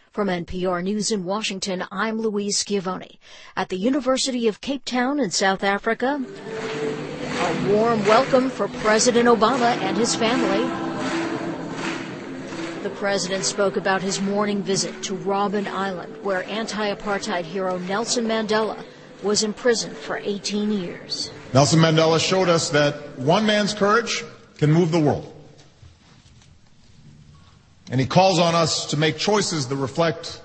From NPR News in Washington, I'm Louise Schiavone. At the University of Cape Town in South Africa, a warm welcome for President Obama and his family. The president spoke about his morning visit to Robben Island, where anti-apartheid hero Nelson Mandela was imprisoned for 18 years. Nelson Mandela showed us that one man's courage can move the world. And he calls on us to make choices that reflect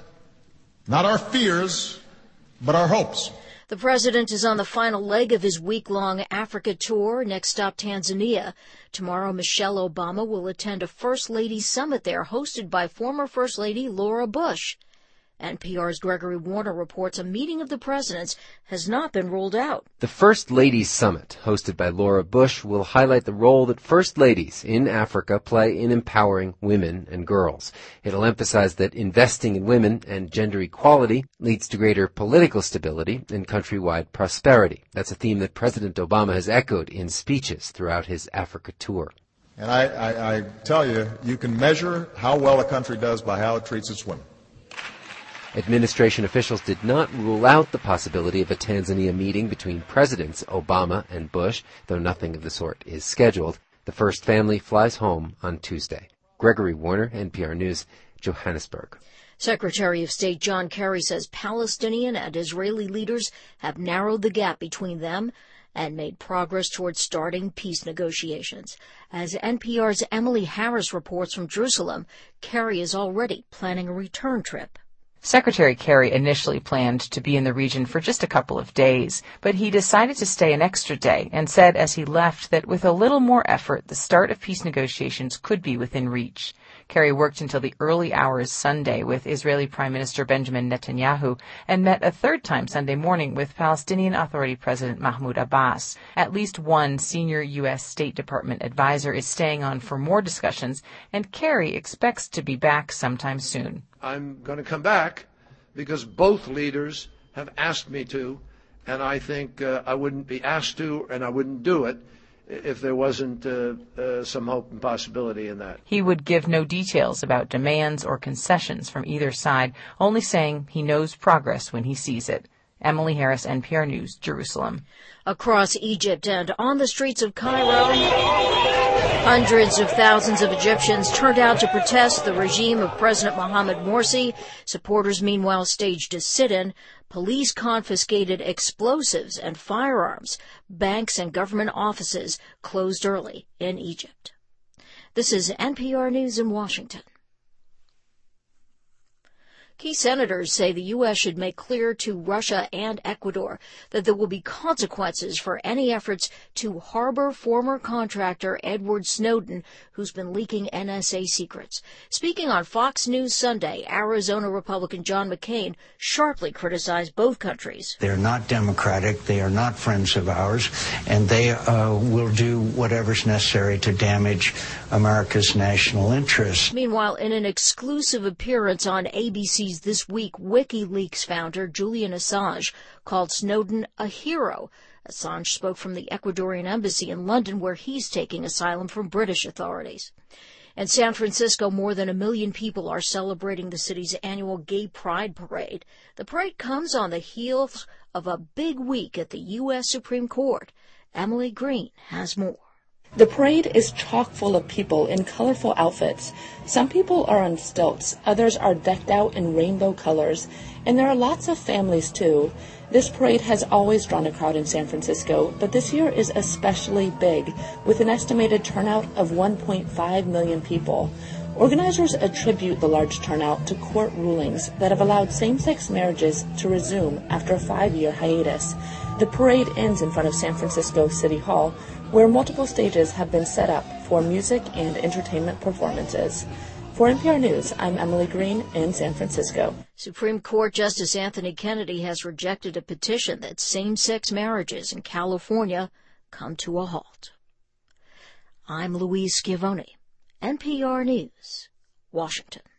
not our fears, but our hopes. The president is on the final leg of his week-long Africa tour. Next stop, Tanzania. Tomorrow, Michelle Obama will attend a First Lady Summit there, hosted by former First Lady Laura Bush. NPR's Gregory Warner reports a meeting of the presidents has not been ruled out. The First Ladies Summit, hosted by Laura Bush, will highlight the role that First Ladies in Africa play in empowering women and girls. It'll emphasize that investing in women and gender equality leads to greater political stability and countrywide prosperity. That's a theme that President Obama has echoed in speeches throughout his Africa tour. And I tell you, you can measure how well a country does by how it treats its women. Administration officials did not rule out the possibility of a Tanzania meeting between Presidents Obama and Bush, though nothing of the sort is scheduled. The first family flies home on Tuesday. Gregory Warner, NPR News, Johannesburg. Secretary of State John Kerry says Palestinian and Israeli leaders have narrowed the gap between them and made progress towards starting peace negotiations. As NPR's Emily Harris reports from Jerusalem, Kerry is already planning a return trip. Secretary Kerry initially planned to be in the region for just a couple of days, but he decided to stay an extra day and said as he left that with a little more effort, the start of peace negotiations could be within reach. Kerry worked until the early hours Sunday with Israeli Prime Minister Benjamin Netanyahu and met a third time Sunday morning with Palestinian Authority President Mahmoud Abbas. At least one senior U.S. State Department advisor is staying on for more discussions, and Kerry expects to be back sometime soon. I'm going to come back because both leaders have asked me to, and I think I wouldn't be asked to and I wouldn't do it if there wasn't some hope and possibility in that. He would give no details about demands or concessions from either side, only saying he knows progress when he sees it. Emily Harris, NPR News, Jerusalem. Across Egypt and on the streets of Cairo, hundreds of thousands of Egyptians turned out to protest the regime of President Mohamed Morsi. Supporters, meanwhile, staged a sit-in. Police confiscated explosives and firearms. Banks and government offices closed early in Egypt. This is NPR News in Washington. Key senators say the U.S. should make clear to Russia and Ecuador that there will be consequences for any efforts to harbor former contractor Edward Snowden, who's been leaking NSA secrets. Speaking on Fox News Sunday, Arizona Republican John McCain sharply criticized both countries. They're not democratic, they are not friends of ours, and they will do whatever's necessary to damage America's national interests. Meanwhile, in an exclusive appearance on ABC This Week, WikiLeaks founder Julian Assange called Snowden a hero. Assange spoke from the Ecuadorian embassy in London, where he's taking asylum from British authorities. In San Francisco, more than 1 million people are celebrating the city's annual Gay Pride Parade. The parade comes on the heels of a big week at the U.S. Supreme Court. Emily Green has more. The parade is chock full of people in colorful outfits. Some people are on stilts, others are decked out in rainbow colors, and there are lots of families too. This parade has always drawn a crowd in San Francisco, but this year is especially big, with an estimated turnout of 1.5 million people. Organizers attribute the large turnout to court rulings that have allowed same-sex marriages to resume after a 5-year hiatus. The parade ends in front of San Francisco City Hall, where multiple stages have been set up for music and entertainment performances. For NPR News, I'm Emily Green in San Francisco. Supreme Court Justice Anthony Kennedy has rejected a petition that same-sex marriages in California come to a halt. I'm Louise Schiavone, NPR News, Washington.